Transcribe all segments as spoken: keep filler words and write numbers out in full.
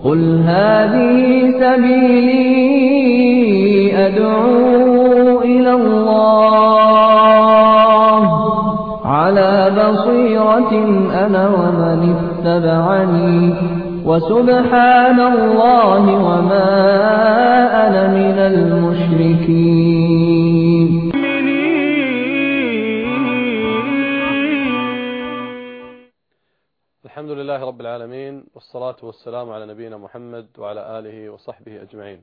قل هذه سبيلي أدعو إلى الله على بصيرة أنا ومن اتبعني وسبحان الله وما أنا من المشركين. الحمد لله رب العالمين، والصلاة والسلام على نبينا محمد وعلى آله وصحبه أجمعين.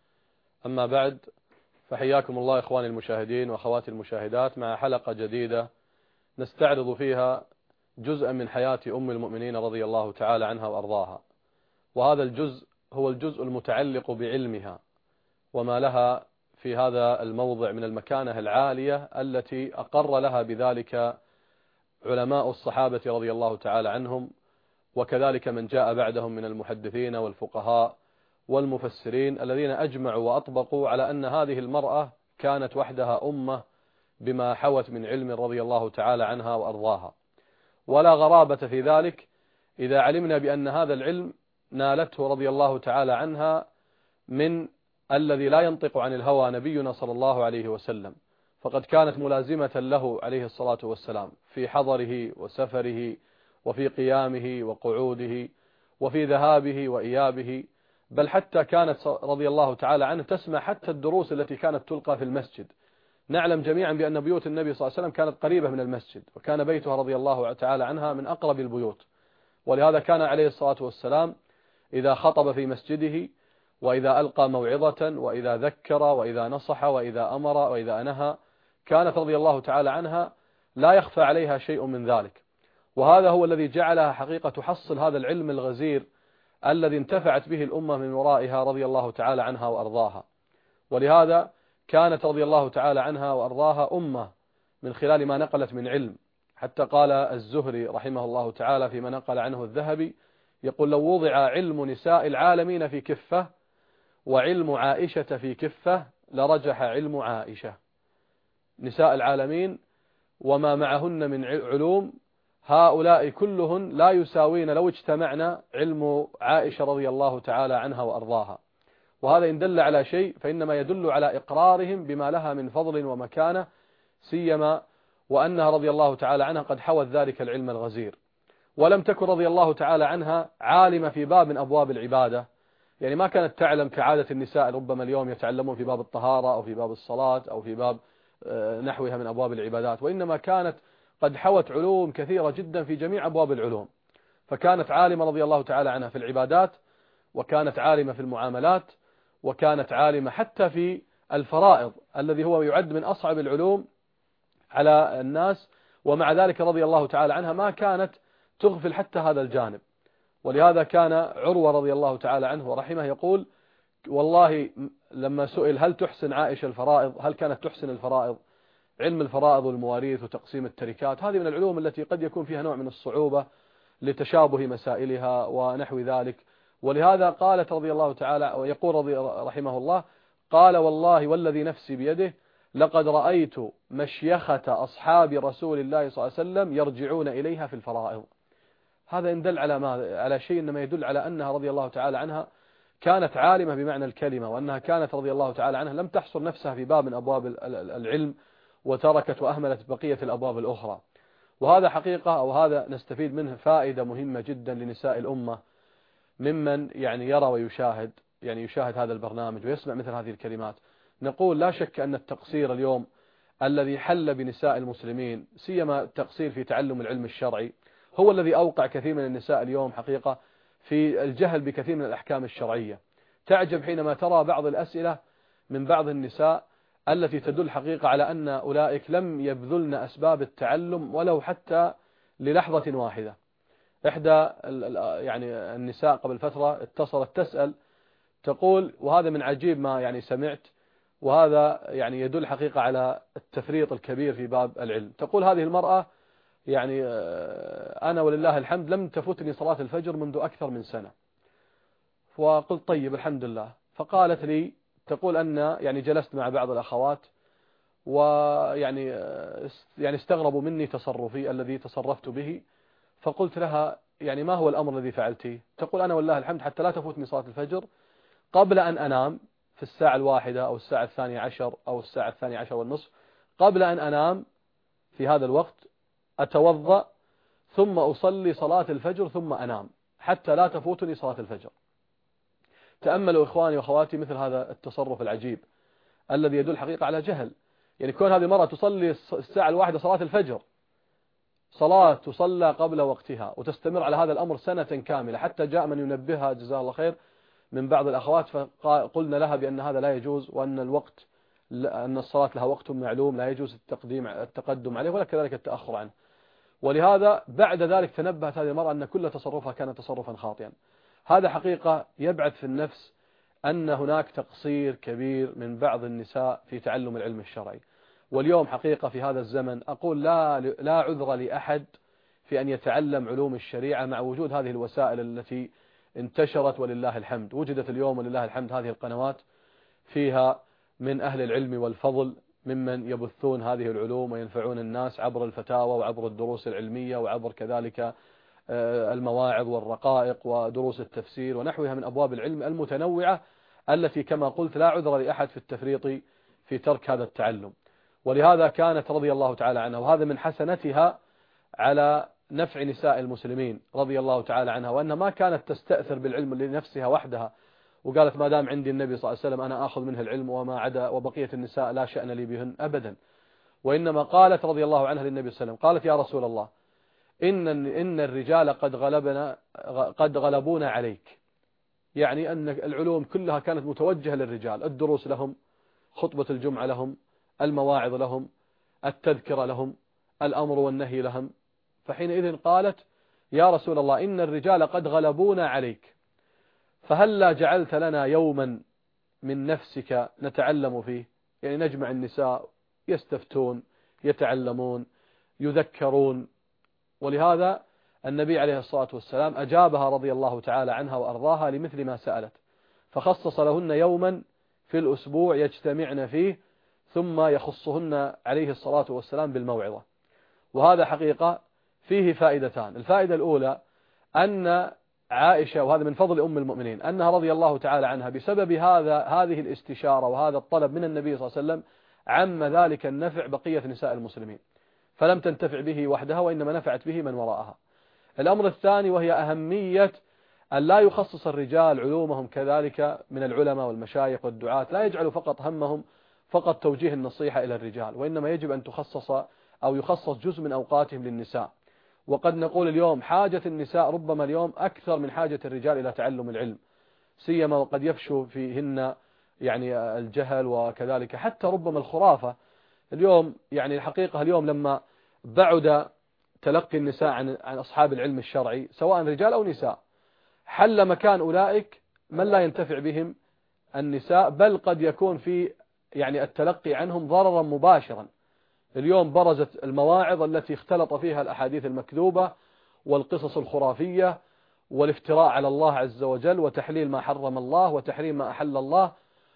أما بعد، فحياكم الله إخواني المشاهدين وأخواتي المشاهدات مع حلقة جديدة نستعرض فيها جزءا من حياة أم المؤمنين رضي الله تعالى عنها وأرضاها. وهذا الجزء هو الجزء المتعلق بعلمها وما لها في هذا الموضع من المكانة العالية التي أقر لها بذلك علماء الصحابة رضي الله تعالى عنهم، وكذلك من جاء بعدهم من المحدثين والفقهاء والمفسرين الذين أجمعوا وأطبقوا على أن هذه المرأة كانت وحدها أمة بما حوت من علم رضي الله تعالى عنها وأرضاها. ولا غرابة في ذلك إذا علمنا بأن هذا العلم نالته رضي الله تعالى عنها من الذي لا ينطق عن الهوى نبينا صلى الله عليه وسلم، فقد كانت ملازمة له عليه الصلاة والسلام في حضره وسفره وفي قيامه وقعوده وفي ذهابه وإيابه، بل حتى كانت رضي الله تعالى عنه تسمع حتى الدروس التي كانت تلقى في المسجد. نعلم جميعا بأن بيوت النبي صلى الله عليه وسلم كانت قريبة من المسجد، وكان بيتها رضي الله تعالى عنها من أقرب البيوت، ولهذا كان عليه الصلاة والسلام إذا خطب في مسجده وإذا ألقى موعظة وإذا ذكر وإذا نصح وإذا أمر وإذا نهى كانت رضي الله تعالى عنها لا يخفى عليها شيء من ذلك. وهذا هو الذي جعلها حقيقة تحصل هذا العلم الغزير الذي انتفعت به الأمة من ورائها رضي الله تعالى عنها وأرضاها. ولهذا كانت رضي الله تعالى عنها وأرضاها أمة من خلال ما نقلت من علم، حتى قال الزهري رحمه الله تعالى فيما نقل عنه الذهبي يقول: لو وضع علم نساء العالمين في كفة وعلم عائشة في كفة لرجح علم عائشة. نساء العالمين وما معهن من علوم هؤلاء كلهن لا يساوين لو اجتمعنا علم عائشة رضي الله تعالى عنها وأرضاها. وهذا إن دل على شيء فإنما يدل على إقرارهم بما لها من فضل ومكانة، سيما وأنها رضي الله تعالى عنها قد حوت ذلك العلم الغزير. ولم تكن رضي الله تعالى عنها عالمة في باب من أبواب العبادة، يعني ما كانت تعلم كعادة النساء ربما اليوم يتعلمون في باب الطهارة أو في باب الصلاة أو في باب نحوها من أبواب العبادات، وإنما كانت قد حوت علوم كثيرة جدا في جميع أبواب العلوم. فكانت عالمة رضي الله تعالى عنها في العبادات، وكانت عالمة في المعاملات، وكانت عالمة حتى في الفرائض الذي هو يعد من أصعب العلوم على الناس، ومع ذلك رضي الله تعالى عنها ما كانت تغفل حتى هذا الجانب. ولهذا كان عروة رضي الله تعالى عنه ورحمه يقول: والله لما سئل هل تحسن عائشة الفرائض، هل كانت تحسن الفرائض، علم الفرائض والمواريث وتقسيم التركات، هذه من العلوم التي قد يكون فيها نوع من الصعوبة لتشابه مسائلها ونحو ذلك. ولهذا قالت رضي الله تعالى، ويقول رضي رحمه الله: قال: والله والذي نفسي بيده لقد رأيت مشيخة أصحاب رسول الله صلى الله عليه وسلم يرجعون إليها في الفرائض. هذا إن دل على ما على شيء إنما يدل على أنها رضي الله تعالى عنها كانت عالمة بمعنى الكلمة، وأنها كانت رضي الله تعالى عنها لم تحصر نفسها في باب من أبواب العلم وتركت وأهملت بقية الأبواب الأخرى. وهذا حقيقة أو هذا نستفيد منه فائدة مهمة جدا لنساء الأمة ممن يعني يرى ويشاهد يعني يشاهد هذا البرنامج ويسمع مثل هذه الكلمات. نقول لا شك أن التقصير اليوم الذي حل بنساء المسلمين، سيما التقصير في تعلم العلم الشرعي، هو الذي أوقع كثير من النساء اليوم حقيقة في الجهل بكثير من الأحكام الشرعية. تعجب حينما ترى بعض الأسئلة من بعض النساء التي تدل حقيقة على أن أولئك لم يبذلن أسباب التعلم ولو حتى للحظة واحدة. إحدى يعني النساء قبل فترة اتصلت تسأل تقول، وهذا من عجيب ما يعني سمعت، وهذا يعني يدل حقيقة على التفريط الكبير في باب العلم. تقول هذه المرأة: يعني أنا ولله الحمد لم تفوتني صلاة الفجر منذ أكثر من سنة. وقلت طيب الحمد لله. فقالت لي تقول أن يعني جلست مع بعض الأخوات ويعني يعني استغربوا مني تصرفي الذي تصرفت به، فقلت لها: يعني ما هو الأمر الذي فعلته؟ تقول أنا والله الحمد حتى لا تفوتني صلاة الفجر قبل أن أنام في الساعة الواحدة أو الساعة الثانية عشر أو الساعة الثانية عشر والنصف، قبل أن أنام في هذا الوقت أتوضأ ثم أصلي صلاة الفجر ثم أنام حتى لا تفوتني صلاة الفجر. تأملوا إخواني وأخواتي مثل هذا التصرف العجيب الذي يدل حقيقة على جهل. يعني كون هذه المرأة تصلي الساعة الواحدة صلاة الفجر، صلاة تصلى قبل وقتها، وتستمر على هذا الأمر سنة كاملة، حتى جاء من ينبهها جزاه الله خير من بعض الأخوات فقلنا لها بأن هذا لا يجوز، وأن الوقت أن الصلاة لها وقت معلوم لا يجوز التقديم التقدم عليه ولا كذلك التأخر عنه. ولهذا بعد ذلك تنبهت هذه المرأة أن كل تصرفها كان تصرفا خاطئا. هذا حقيقة يبعث في النفس أن هناك تقصير كبير من بعض النساء في تعلم العلم الشرعي. واليوم حقيقة في هذا الزمن أقول لا لا عذر لأحد في أن يتعلم علوم الشريعة مع وجود هذه الوسائل التي انتشرت ولله الحمد. وجدت اليوم ولله الحمد هذه القنوات فيها من أهل العلم والفضل ممن يبثون هذه العلوم وينفعون الناس عبر الفتاوى وعبر الدروس العلمية وعبر كذلك المواعظ والرقائق ودروس التفسير ونحوها من أبواب العلم المتنوعة التي كما قلت لا عذر لأحد في التفريط في ترك هذا التعلم. ولهذا كانت رضي الله تعالى عنها، وهذا من حسنتها على نفع نساء المسلمين رضي الله تعالى عنها، وأنها ما كانت تستأثر بالعلم لنفسها وحدها وقالت ما دام عندي النبي صلى الله عليه وسلم أنا آخذ منه العلم وما عدا وبقية النساء لا شأن لي بهن أبدا. وإنما قالت رضي الله عنها للنبي صلى الله عليه وسلم قالت يا رسول الله إن إن الرجال قد غلبنا قد غلبونا عليك، يعني أن العلوم كلها كانت متوجهة للرجال، الدروس لهم، خطبة الجمعة لهم، المواعظ لهم، التذكرة لهم، الأمر والنهي لهم. فحينئذ قالت يا رسول الله إن الرجال قد غلبونا عليك، فهل لا جعلت لنا يوما من نفسك نتعلم فيه، يعني نجمع النساء يستفتون يتعلمون يذكرون. ولهذا النبي عليه الصلاة والسلام أجابها رضي الله تعالى عنها وأرضاها لمثل ما سألت، فخصص لهن يوما في الأسبوع يجتمعن فيه ثم يخصهن عليه الصلاة والسلام بالموعظة. وهذا حقيقة فيه فائدتان. الفائدة الأولى أن عائشة، وهذا من فضل أم المؤمنين، أنها رضي الله تعالى عنها بسبب هذا هذه الاستشارة وهذا الطلب من النبي صلى الله عليه وسلم عم ذلك النفع بقية نساء المسلمين، فلم تنتفع به وحدها وإنما نفعت به من وراءها. الأمر الثاني وهي أهمية أن لا يخصص الرجال علومهم كذلك من العلماء والمشايخ والدعاة، لا يجعلوا فقط همهم فقط توجيه النصيحة إلى الرجال، وإنما يجب أن تخصص أو يخصص جزء من أوقاتهم للنساء. وقد نقول اليوم حاجة النساء ربما اليوم أكثر من حاجة الرجال إلى تعلم العلم، سيما وقد يفشو فيهن يعني الجهل وكذلك حتى ربما الخرافة. اليوم يعني الحقيقة اليوم لما بعد تلقي النساء عن عن أصحاب العلم الشرعي سواء رجال أو نساء، حل مكان أولئك من لا ينتفع بهم النساء، بل قد يكون في يعني التلقي عنهم ضررا مباشرا. اليوم برزت المواعظ التي اختلط فيها الأحاديث المكذوبة والقصص الخرافية والافتراء على الله عز وجل وتحليل ما حرم الله وتحريم ما أحل الله،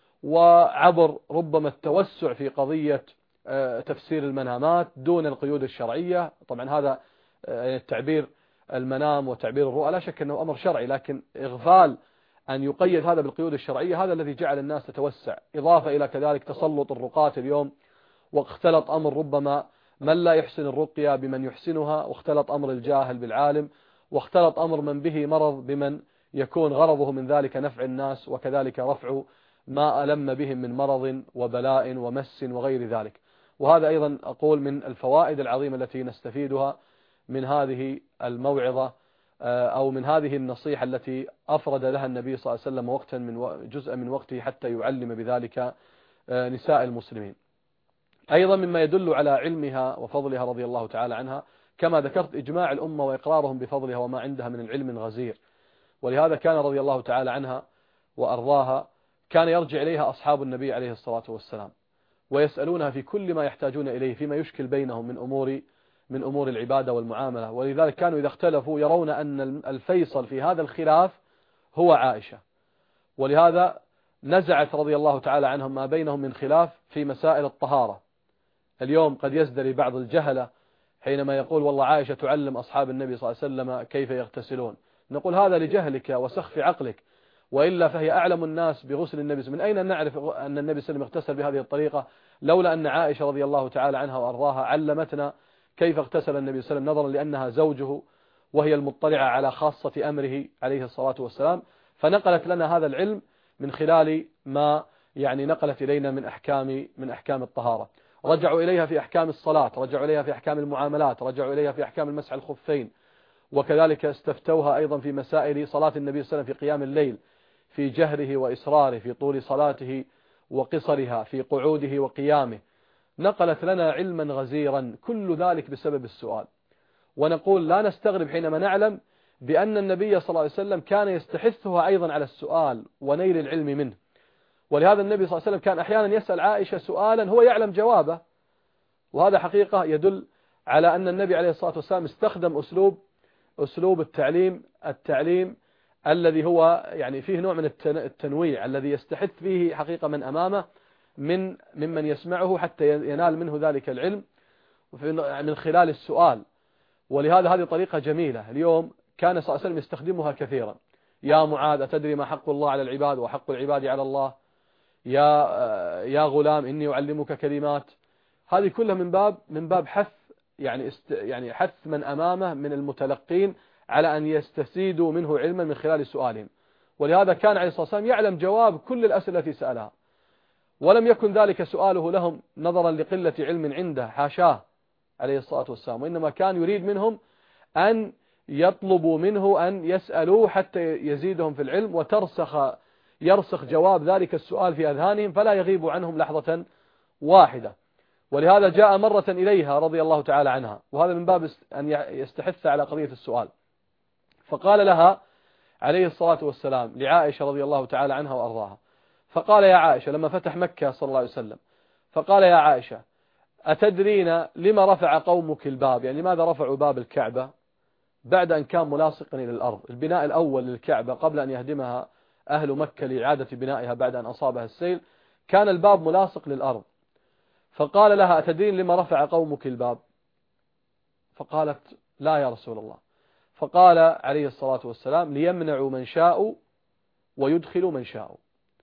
وعبر ربما التوسع في قضية تفسير المنامات دون القيود الشرعية. طبعا هذا التعبير المنام وتعبير الرؤى لا شك أنه أمر شرعي، لكن إغفال أن يقيد هذا بالقيود الشرعية هذا الذي جعل الناس تتوسع. إضافة إلى كذلك تسلط الرقاة اليوم، واختلط أمر ربما من لا يحسن الرقية بمن يحسنها، واختلط أمر الجاهل بالعالم، واختلط أمر من به مرض بمن يكون غرضه من ذلك نفع الناس وكذلك رفع ما ألم بهم من مرض وبلاء ومس وغير ذلك. وهذا أيضا أقول من الفوائد العظيمة التي نستفيدها من هذه الموعظة أو من هذه النصيحة التي أفرد لها النبي صلى الله عليه وسلم وقتا من جزء من وقته حتى يعلم بذلك نساء المسلمين. أيضا مما يدل على علمها وفضلها رضي الله تعالى عنها كما ذكرت إجماع الأمة وإقرارهم بفضلها وما عندها من العلم غزير. ولهذا كان رضي الله تعالى عنها وأرضاها كان يرجع إليها أصحاب النبي عليه الصلاة والسلام ويسألونها في كل ما يحتاجون إليه فيما يشكل بينهم من أمور من أمور العبادة والمعاملة. ولذلك كانوا إذا اختلفوا يرون أن الفيصل في هذا الخلاف هو عائشة، ولهذا نزعت رضي الله تعالى عنهم ما بينهم من خلاف في مسائل الطهارة. اليوم قد يزدري بعض الجهلة حينما يقول والله عائشة تعلم أصحاب النبي صلى الله عليه وسلم كيف يغتسلون، نقول هذا لجهلك وسخف عقلك، وإلا فهي أعلم الناس بغسل النبي. من أين نعرف أن النبي صلى الله عليه وسلم اغتسل بهذه الطريقة لولا أن عائشة رضي الله تعالى عنها وأرضاها علمتنا كيف اغتسل النبي صلى الله عليه وسلم، نظرا لأنها زوجه وهي المطلعة على خاصة أمره عليه الصلاة والسلام، فنقلت لنا هذا العلم من خلال ما يعني نقلت إلينا من أحكام من أحكام الطهارة. رجعوا إليها في أحكام الصلاة، رجعوا إليها في أحكام المعاملات، رجعوا إليها في أحكام المسح الخفين، وكذلك استفتوها أيضا في مسائل صلاة النبي صلى الله عليه وسلم في قيام الليل، في جهره وإسراره، في طول صلاته وقصرها، في قعوده وقيامه. نقلت لنا علما غزيرا، كل ذلك بسبب السؤال. ونقول لا نستغرب حينما نعلم بأن النبي صلى الله عليه وسلم كان يستحثها أيضا على السؤال ونيل العلم منه. ولهذا النبي صلى الله عليه وسلم كان أحيانا يسأل عائشة سؤالا هو يعلم جوابه، وهذا حقيقة يدل على أن النبي عليه الصلاة والسلام استخدم أسلوب أسلوب التعليم التعليم الذي هو يعني فيه نوع من التنويع، الذي يستحث فيه حقيقة من أمامه من ممن يسمعه حتى ينال منه ذلك العلم من خلال السؤال. ولهذا هذه طريقة جميلة اليوم كان صلى الله عليه وسلم يستخدمها كثيرا. يا معاذ أتدري ما حق الله على العباد وحق العباد على الله؟ يا يا غلام إني أعلمك كلمات. هذه كلها من باب من باب حث يعني است يعني حث من أمامه من المتلقين على أن يستفيدوا منه علما من خلال سؤالهم. ولهذا كان عليه الصلاة والسلام يعلم جواب كل الأسئلة التي سألها، ولم يكن ذلك سؤاله لهم نظرا لقلة علم عنده، حاشاه عليه الصلاة والسلام، وإنما كان يريد منهم أن يطلبوا منه أن يسألوه حتى يزيدهم في العلم، وترسخ يرسخ جواب ذلك السؤال في أذهانهم فلا يغيب عنهم لحظة واحدة. ولهذا جاء مرة إليها رضي الله تعالى عنها، وهذا من باب أن يستحث على قضية السؤال، فقال لها عليه الصلاة والسلام لعائشة رضي الله تعالى عنها وأرضاها، فقال يا عائشة لما فتح مكة صلى الله عليه وسلم، فقال يا عائشة أتدرين لما رفع قومك الباب؟ يعني لماذا رفعوا باب الكعبة بعد أن كان ملاصقا إلى الأرض؟ البناء الأول للكعبة قبل أن يهدمها أهل مكة لإعادة بنائها بعد أن أصابها السيل كان الباب ملاصق للأرض. فقال لها أتدرين لما رفع قومك الباب؟ فقالت لا يا رسول الله. فقال عليه الصلاة والسلام ليمنعوا من شاءوا ويدخلوا من شاءوا.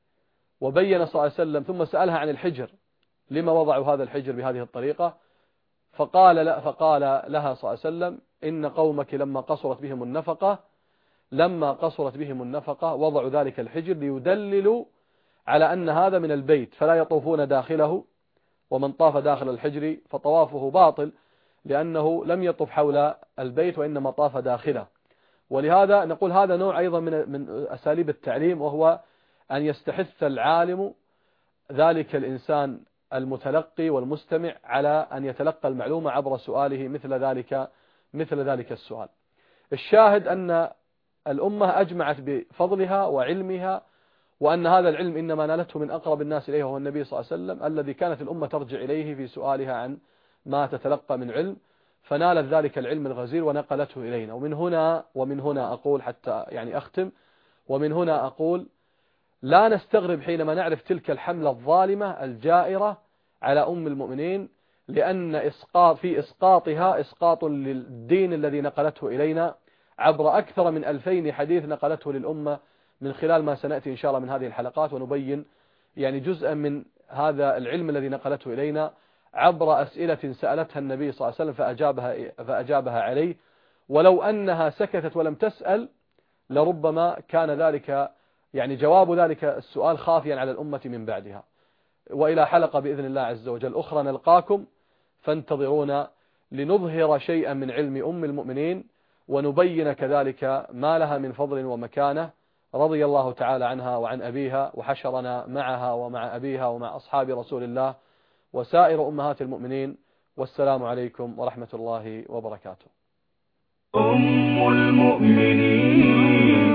وبين صلى الله عليه وسلم ثم سألها عن الحجر، لما وضعوا هذا الحجر بهذه الطريقة؟ فقال لا فقال لها صلى الله عليه وسلم إن قومك لما قصرت بهم النفقة لما قصرت بهم النفقة وضعوا ذلك الحجر ليدللوا على أن هذا من البيت فلا يطوفون داخله، ومن طاف داخل الحجر فطوافه باطل لأنه لم يطف حول البيت وإنما طاف داخله. ولهذا نقول هذا نوع أيضا من من أساليب التعليم، وهو أن يستحث العالم ذلك الإنسان المتلقي والمستمع على أن يتلقى المعلومة عبر سؤاله مثل ذلك مثل ذلك السؤال. الشاهد أن الأمة أجمعت بفضلها وعلمها، وأن هذا العلم إنما نالته من أقرب الناس إليه وهو النبي صلى الله عليه وسلم، الذي كانت الأمة ترجع إليه في سؤالها عن ما تتلقى من علم، فنالت ذلك العلم الغزير ونقلته إلينا. ومن هنا ومن هنا أقول حتى يعني أختم، ومن هنا أقول لا نستغرب حينما نعرف تلك الحملة الظالمة الجائرة على أم المؤمنين، لأن إسقاط في إسقاطها إسقاط للدين الذي نقلته إلينا عبر أكثر من ألفين حديث نقلته للأمة، من خلال ما سنأتي إن شاء الله من هذه الحلقات ونبين يعني جزءا من هذا العلم الذي نقلته إلينا عبر أسئلة سألتها النبي صلى الله عليه وسلم فأجابها, فأجابها عليه. ولو أنها سكتت ولم تسأل لربما كان ذلك يعني جواب ذلك السؤال خافيا على الأمة من بعدها. وإلى حلقة بإذن الله عز وجل أخرى نلقاكم، فانتظرونا لنظهر شيئا من علم أم المؤمنين ونبين كذلك ما لها من فضل ومكانة رضي الله تعالى عنها وعن أبيها، وحشرنا معها ومع أبيها ومع أصحاب رسول الله وسائر أمهات المؤمنين. والسلام عليكم ورحمة الله وبركاته. أم المؤمنين